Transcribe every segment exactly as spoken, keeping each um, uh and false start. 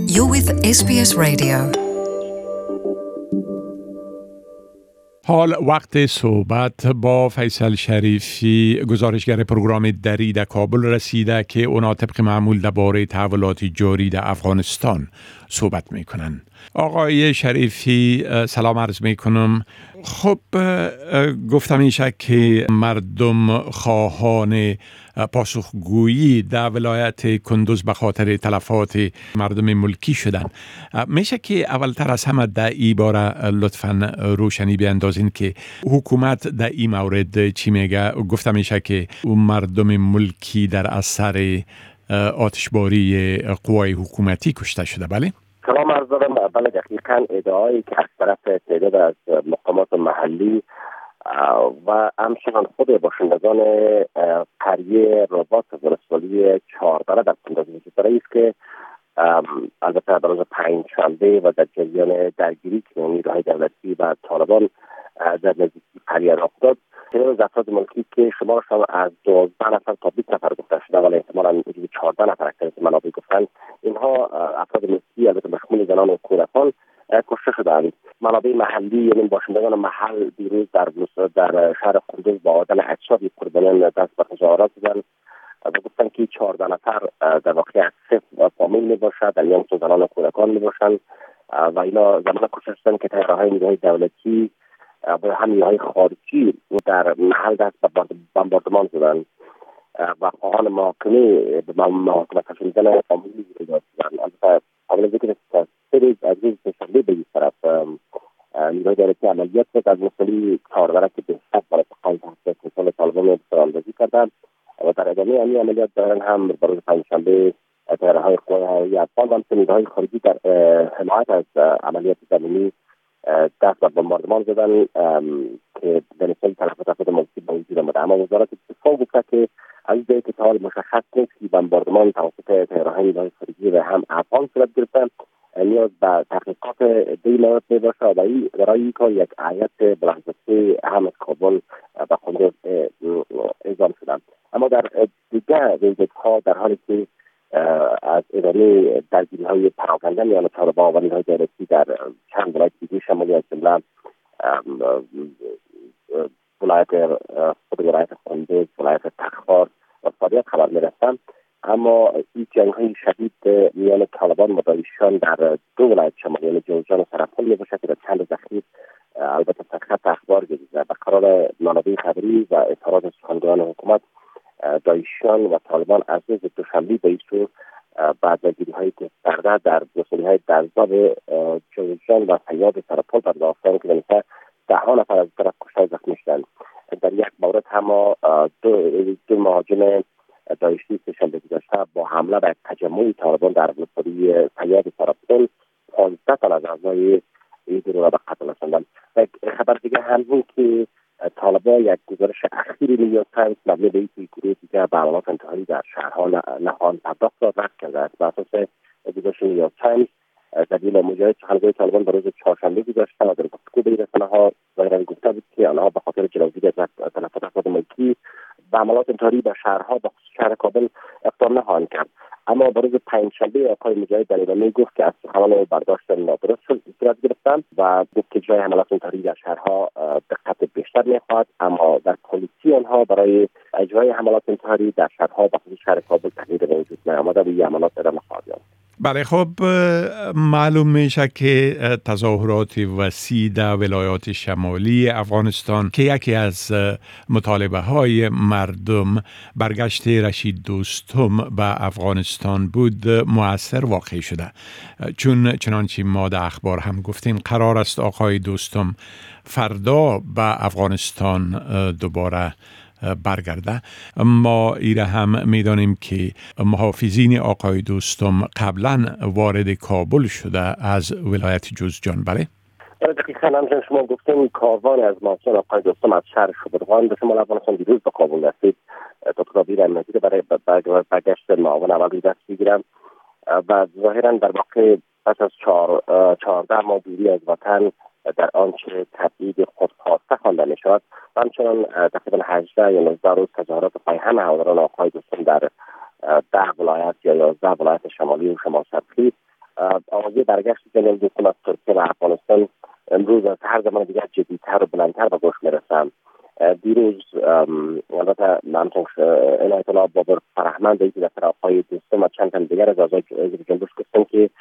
You're with اس بی اس Radio. حال وقت صحبت با فیصل شریفی، گزارشگر پروگرام دری در کابل رسیده که اونا طبق معمول درباره تحولات جاری در افغانستان صحبت میکنن. آقای شریفی سلام عرض میکنم. خب گفتم میشه که مردم خواهان پاسخگویی در ولایت کندوز به خاطر تلفات مردم ملکی شدن. میشه که اولتر از همه در این باره لطفاً روشنی بیاندازین که حکومت در این مورد چی میگه؟ گفتم میشه که مردم ملکی در اثر آتشباری قوای حکومتی کشته شده، بله؟ سلام عرض دارم. اول دقیقاً ادعایی که از طرف تعداد از مقامات محلی و همچنان خود باشندگان قریه رباط ولسوالی چهارده در کندوز وجود داره است که البته در روز پنجشنبه و در جریان درگیری که نیروهای دولتی و طالبان در نزدیکی قریه رخ داد، تعداد افراد ملکی که شمارشان از دوازده نفر تا بیست نفر گفته شده ولی احتمالاً حدود چهارده نفر که منابع گفتن، اینها افراد ملکی البته مشمول زنان و کودکان کشته شدند. منابع محلی یعنی باشندگان محل دیروز در در شهر کندوز با آدم اجسادی قربانیان دست به تظاهرات زدند و گفتن که چهارده نفر در واقع از سه فامیل می باشد، در میان زنان و کودکان می باشند و اینا زمان کشته شدند که طیاره‌های نیروهای دولتی و هم نیروهای خارجی در محل دست به بمباردمان زدند و خواهان محاکمه به محاکمه کشاندن فامیلی ایجاد شدند. البته قابل ذکر است سه روز از روز سه‌شنبه به این طرف نیروهای دولتی عملیات کرد از مسئولی چهارده که به حساب برای تقاضا تحت کنترل طالبان سراندازی کردند و در ادامه این عملیات دارن هم برای پنجشنبه طیاره‌های قوای هوایی افغان و همچنین نیروهای خارجی در حمایت از عملیات زمینی دست به بمباردمان زدن که به نسبت تلفات افراد ملکی به وجود آمده. اما وزارت دفاع گفته که از جایی که تا حال مشخص نیست که بمباردمان توسط طیاره‌های نیروهای خارجی و هم افغان صورت گرفته، نیاز به تحقیقات دی مورد می باشه و برای این کار یک هیئت بلندمدتی هم از کابل و کندوز اعزام شدند. اما در دیگر ویژگی‌ها در حالی که از ادامه درگیری‌های پراکنده میان طالبان و نیروهای دولتی در چند ولایت دیگر شمالی از جمله ولایت خود ولایت کندوز، ولایت تخار و فاریاب خبر می‌رسند، اما این جنگ‌های شدید میان طالبان و داعشیان در دو ولایت شمالی یعنی جوزجان و سرپل می‌باشد که در چند روز اخیر البته سرخط اخبار گردیده. به قرار منابع خبری و اظهارات سخنگویان حکومت، داعشیان و طالبان از روز دوشنبه به این سو بعد درگیری‌های گسترده در مسئولیت‌های درزاب جوزجان و فیاض سرپل پرداختند که مثلا ده نفر از طرف کشته زخمی شدند. در یک مورد هم دو, دو مهاجم داعشی سه‌شنبه گذشته با حمله به تجمع طالبان در مسئولی فیاض سرپل پانزده تن از اعضای این گروه به قتل رساندند. و خبر دیگه هم این که طالبان یک گزارش اخیری نیویورک تایمز مبنی به اینکه گروه دیگر به عملیات انتحاری در شهرها نهان پرداخت را رد کرده است. بر اساس گزارش نیویورک تایمز دلیل مجاهد سخنگوی طالبان در روز چهارشنبه گذشته و در گفتگو به این رسانه‌ها ظاهراً گفته بود که آنها به خاطر جلوگیری از تلفات افراد ملکی به عملیات انتحاری در شهرها به خصوص شهر کابل اقدام نخواهند کرد. اما در روز پنجشنبه آقای مجاهد در ادامه گفت که از سخنان برداشت نادرست صورت گرفتند و گفت که جای حملات انتحاری در شهرها دقت بیشتر می‌خواهد، اما در پلیسی آنها برای اجرای حملات انتحاری در شهرها به خصوص شهر کابل تغییر به وجود نیامده و این عملیات ادامه خواهد یافت. بله، خب معلوم میشه که تظاهرات وسیع در ولایات شمالی افغانستان که یکی از مطالبه های مردم برگشت رشید دوستم به افغانستان بود مؤثر واقع شده، چون چنانچه ما در اخبار هم گفتیم قرار است آقای دوستم فردا به افغانستان دوباره برگرده. ما ایره هم میدانیم که محافظین آقای دوستم قبلا وارد کابل شده از ولایت جوزجان، بله؟ دقیقاً همچنین شما گفتیم کاروان از محافظین آقای دوستم از شهر شبرغان به شمال افغانستان دیروز به کابل رسید تا تدابیر امنیتی برای برگشت معاون عملی دست بگیرند و ظاهراً در واقع پس از چهار چهارده ماه دوری از وطن در آنچه تبعید خودخواسته خوانده می شود و همچنان تقریبا هجده یا نوزده روز تظاهرات پایهم هواداران آقای دوستم در ده ولایت یا یازده ولایت شمالی و شمال شرقی آغازی برگشت جنرال دوستم از ترکیه و افغانستان امروز از هر زمان دیگر جدیدتر و بلندتر به گوش میرسم. دیروز البته همچنین عنایت الله بابر فرهمند که در آقای دوستم و چند تن دیگر از اعضای حزب جنبش گفتن که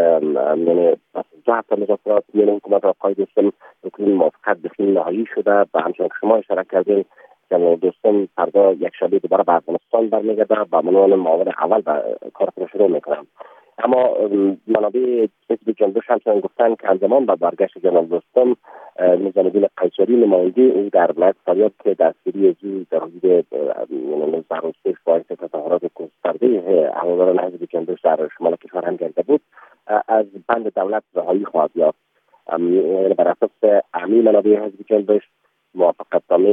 یعنی دو هفته مذاکرات میان حکومت آقای دوستم رکن موافقت به فیلم نهایی شده و همچنین شما اشاره کردین که دوستم فردا یک شبه دوباره به افغانستان برمیگرده و منوان معاون اول به کار شروع میکنم. اما منابع حزب جنبش همچنین گفتن که همزمان با برگشت جناب دوستم نظام الدین قیصری نماینده او در ولایت فاریاب که دستگیری زو در حدود نوزده روز پیش باعث تظاهرات گسترده هواداران حزب جنبش در شمال کشور هم گرفته بود از بند دولت رهایی خواهد یافت. بر اساس امی منابع حزب جنبش موافقتنامه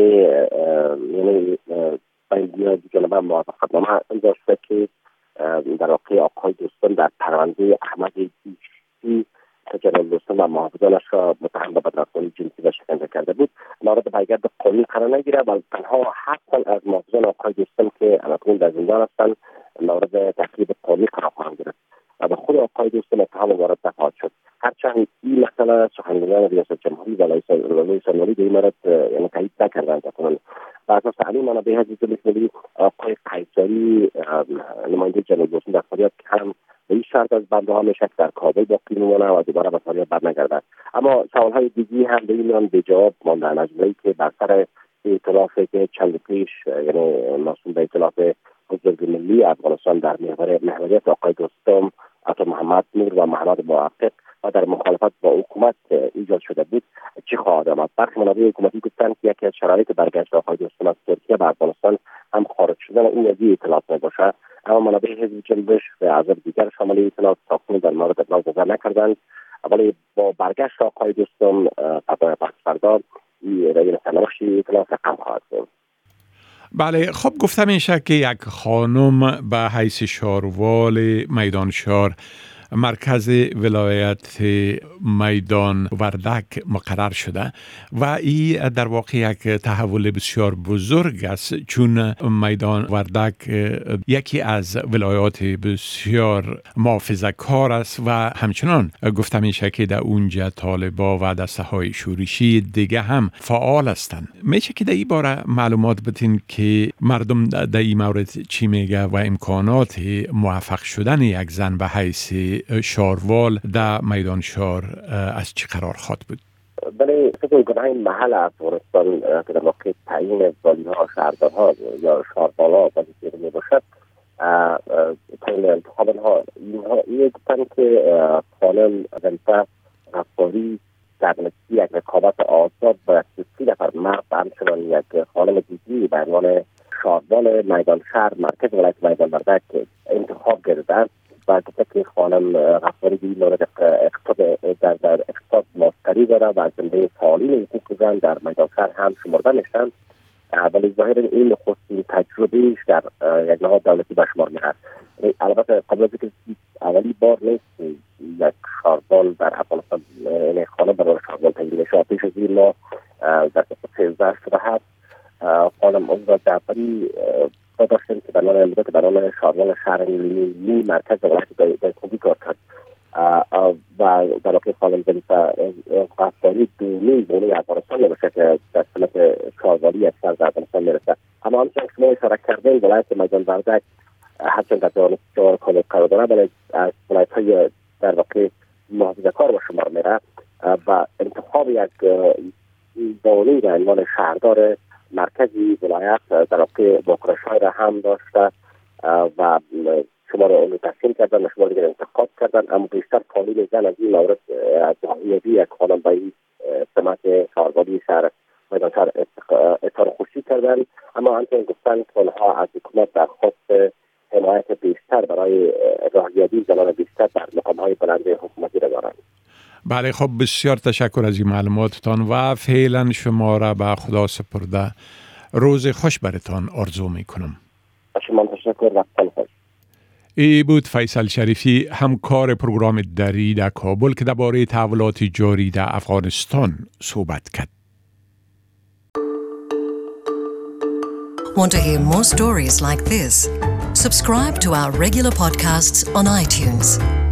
یعنی بین جناب موافقتنامه امضا شده که در واقع آقای دوستم در پرونده احمد ایشی که جناب دوستم و محافظانش را متهم به بدرفتاری جنسی و شکنجه کرده بود مورد برگرد قانونی قرار نگیره و تنها حق از محافظان آقای دوستم که الان در زندان هستند مورد تخریب قانونی قرار خواهند گرفت و به خود آقای دوستم اتهام وارد نخواهد شد. هرچند این مسئله سخنگویان ریاست جمهوری و رئیس جمهوری به این مورد یعنی تایید نکردند. بر اساس همین منابع حزب ملی آقای قیصری نماینده جناب دوستم در فاریاب که هم به این شرط از بنده ها میشه که در کابل باقی میمونه و دوباره به فاریاب برنگردد. اما سوالهای دیگی هم به این میان به جواب ماندن از جمله که بر سر ائتلافی که چند پیش یعنی موسوم به ائتلاف حزب ملی افغانستان در محور محوریت آقای دوستم عطا محمد نور و محمد موفق و در مخالفت با حکومت ایجاد شده بود چی خواهد آمد؟ برخی منابع حکومتی گفتند که یکی از شرایط برگشت آقای دوستم از ترکیه به افغانستان هم خارج شدن این از ائتلاف میباشد. اما منابع حزب جنبش و اعضای دیگر شامل ائتلاف تاکنون در مورد ابراز نظر نکردند، ولی با برگشت آقای دوستم پس فردا این سرنوشت ائتلاف رقم خواهد بود. بله، خب گفته میشه که یک خانم به حیث شاروال میدان شهر مرکز ولایت میدان وردک مقرر شده و این در واقع یک تحول بسیار بزرگ است، چون میدان وردک یکی از ولایات بسیار محافظه‌کار است و همچنان گفته میشه که در اونجا طالبا و دسته های شورشی دیگه هم فعال هستند. میشه که در این باره معلومات بدین که مردم در این مورد چی میگه و امکانات موفق شدن یک زن به حیث شاروال در میدان شهر از چی قرار خواهد بود؟ بله، فکر کنم این محل افغانستان که در واقع تعیین والی‌ها شهردارها یا شاروالا وظیفه می باشد تعیین انتخاب ها اینها این گفتن که خانم ظریفه غفاری در نتیجه یک رقابت آزاد با سی نفر مرد همچنان یک خانم دیگری به عنوان شاروال میدان شهر مرکز ولایت میدان وردک انتخاب گردیدند و گفته که خانم غفاری به این مورد اقتصاد در در اقتصاد ماستری داره و از جمله فعالین حقوق زن در میدان شهر هم شمرده میشن، ولی ظاهرا این نخستین تجربهش در یک نهاد دولتی به شمار میاد. البته قبل از اینکه اولی بار نیست یک شاروال در افغانستان یعنی خانم برای شاروال تعیین میشه. پیش از این ما در سیزده شده هست خانم عمر جعفری داشتیم که برنامه مدت برنامه شاروال شهر نیمی مرکز ولایت دایکنی کار کرد و در واقع خانم ظریفه غفاری دومی بونه افغانستان میباشه که در سنت شاروالی یک سر در افغانستان میرسه. اما همچنین شما اشاره کردین ولایت میدان وردک هرچند در دانشگاه کامل قرار داره ولی از ولایت های در واقع محافظه کار با شمار میره و انتخاب یک بانی به عنوان شهردار مرکزی ولایت در واقع واکنش‌های را هم داشته و شما را اون تحسین کردن و شما دیگر انتخاب کردن، اما بیشتر فعالین زن از این مورد از جمعیتی یک خانم به این سمت شهروالی شهر میدان شهر اظهار خوشی کردن. اما همچنین گفتن که آنها از حکومت درخواست حمایت بیشتر برای راهیابی زنان بیشتر در مقام‌های بلند حکومتی را دارند. بله، خب بسیار تشکر از این معلوماتتان و فعلا شما را به خدا سپرده. روز خوش برتان آرزو می کنم. شما تشکر، وقتتان خوش. ای بود فیصل شریفی، همکار پروگرام دری در کابل که درباره تحولات جاری در افغانستان صحبت کرد. Want to hear more stories like this? Subscribe to our regular podcasts on iTunes.